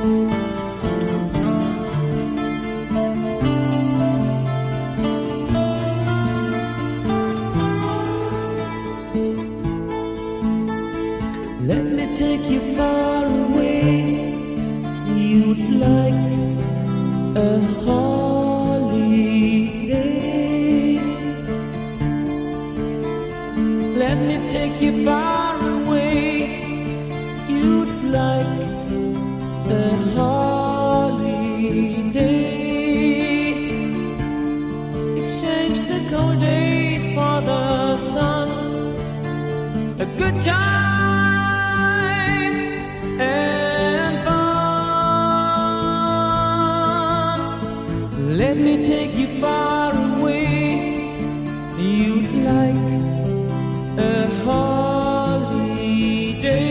Let me take you far away. You'd like a holiday. Let me take you far away. You'd like a holiday. Exchange the cold days for the sun. A good time and fun. Let me take you far away. You'd like a holiday.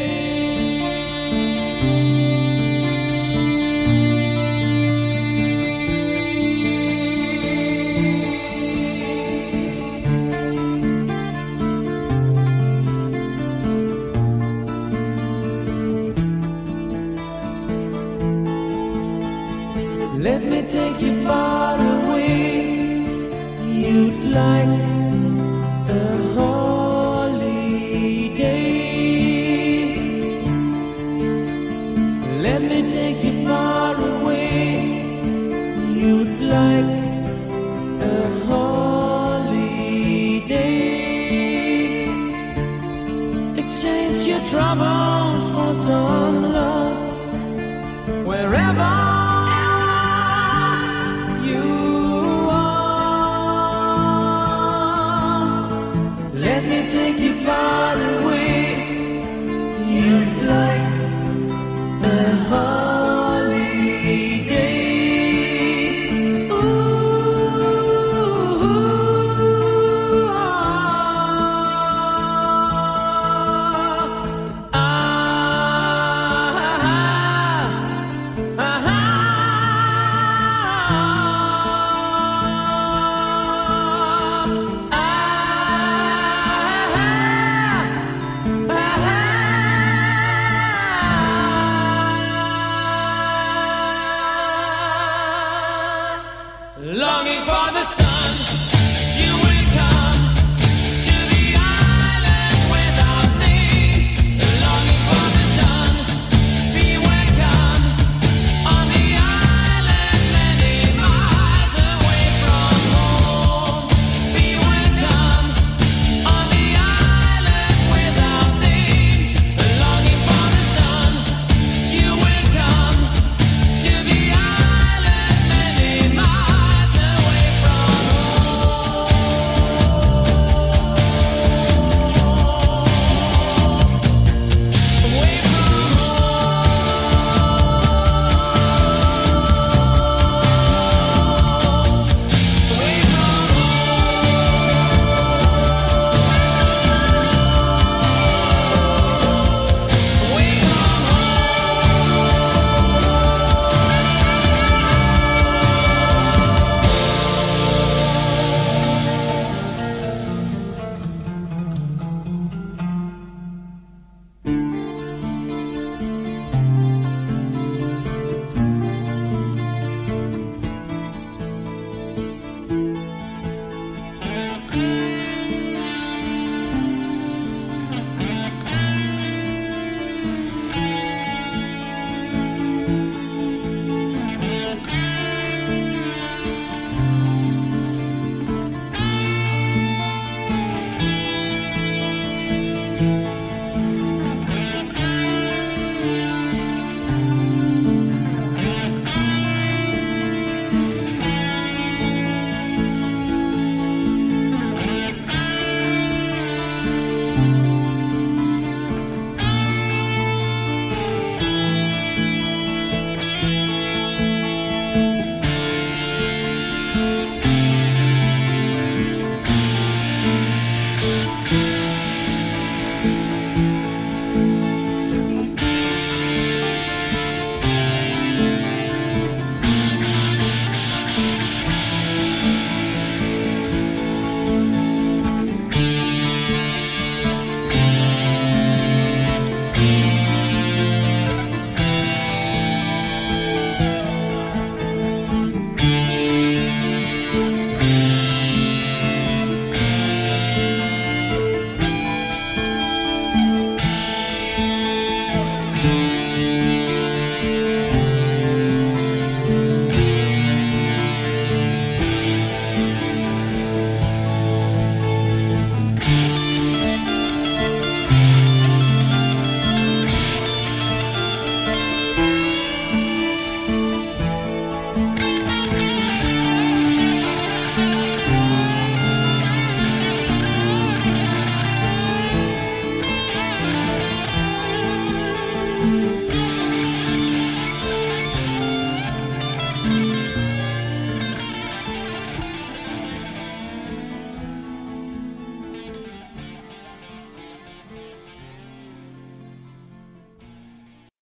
Let me take you far away. You'd like a holiday. Let me take you far away. You'd like a holiday. Exchange your troubles for some love wherever